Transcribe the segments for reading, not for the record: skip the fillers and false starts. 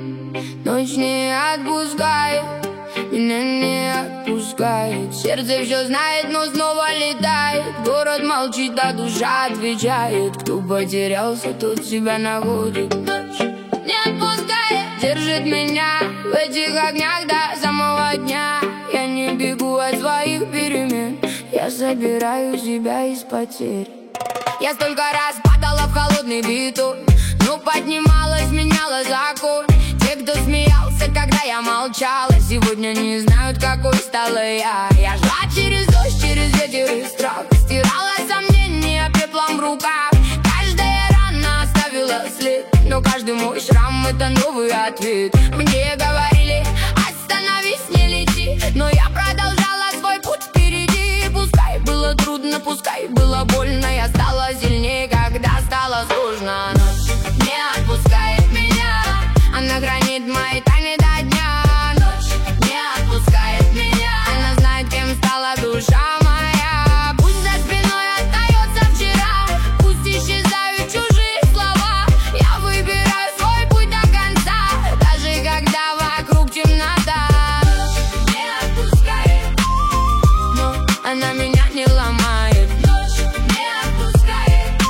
Ночь не отпускает, меня не отпускает. Сердце все знает, но снова летает. Город молчит, а душа отвечает. Кто потерялся, тот себя находит. Ночь не отпускает, держит меня в этих огнях до самого дня. Я не бегу от своих перемен, я собираю себя из потерь. Я столько раз падала в холодный бетон, но поднималась, меняла закон. Те, кто смеялся, когда я молчала, сегодня не знают, какой стала я. Я шла через дождь, через ветер и страх, стирала сомнения пеплом в руках. Каждая рана оставила след, но каждый мой шрам — это новый ответ. Мне говорили: остановись, не лети, но я продолжала свой путь впереди. Пускай было трудно, пускай было больно, я стала сильнее, когда стало сложно. Ночь не отпускает меня, она хранит мои тайны до дня. Ночь не отпускает меня, она знает, кем стала душа моя. Пусть за спиной остается вчера, пусть исчезают чужие слова. Я выбираю свой путь до конца, даже когда вокруг темнота. Ночь не отпускает, но она меня не ломает. Ночь не отпускает,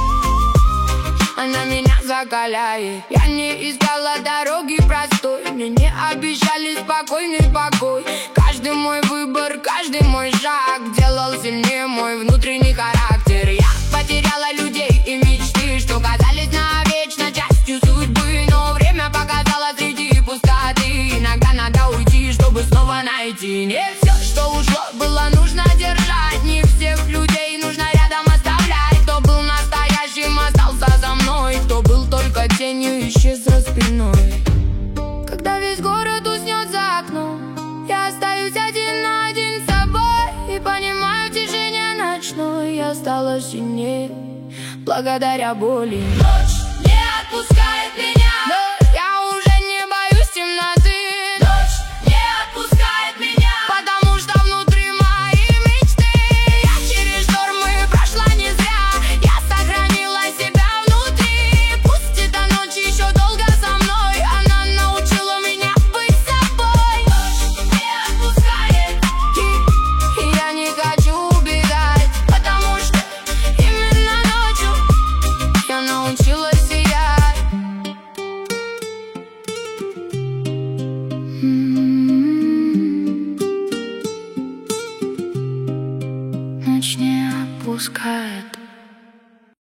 она меня закаляет. Я не искала дороги простой, мне не обещали спокойный покой. Каждый мой выбор, каждый мой шаг делал сильнее мой внутренний характер. Я потеряла людей и мечты, что казались навечно частью судьбы. Но время показало среди пустоты, иногда надо уйти, чтобы снова найти. Не все, что ушло, было нужно держать, не всех людей нужно рядом оставлять. Кто был настоящим, остался за мной, кто был только тенью, исчез за спиной. Когда весь город уснет за окном, я остаюсь один на один с собой и понимаю, в тишине ночной я стала сильнее благодаря боли. Ночь не отпускает